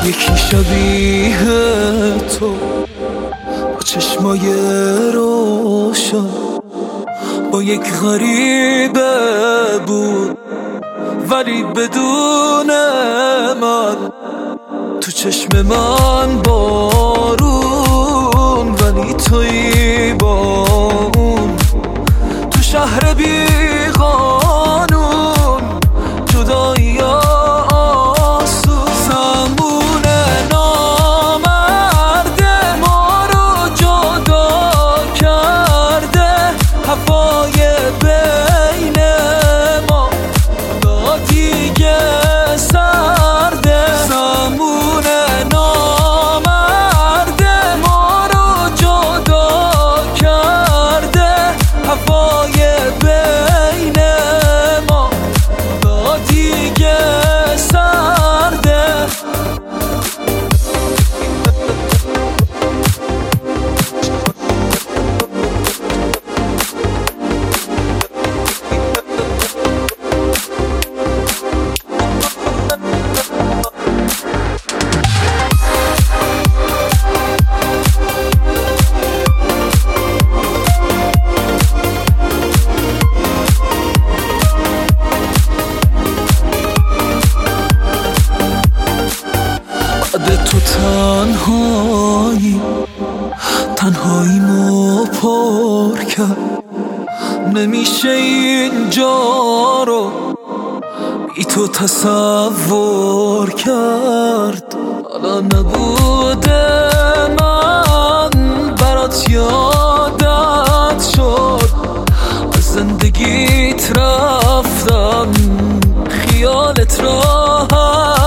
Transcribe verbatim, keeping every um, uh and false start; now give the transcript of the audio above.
یکی شبیه تو با چشمای روشن، با یک غریبه بود ولی بدون من. تو چشم من بارون ولی تویی با اون. تو شهر بی قانون جدایی آسون. زمون نامرد ما رو جدا کرده، هوای بین ما دیگه سرده. زمون نامرد ما رو جدا کرده، هوای بین ما دیگه سرده. بعد تو تنهایی تنهایی مو پر کرد. نمیشه اینجا رو بی تو تصور کرد. حالا نبوده من برات یادت شد، از زندگیت رفتم خیالت راحت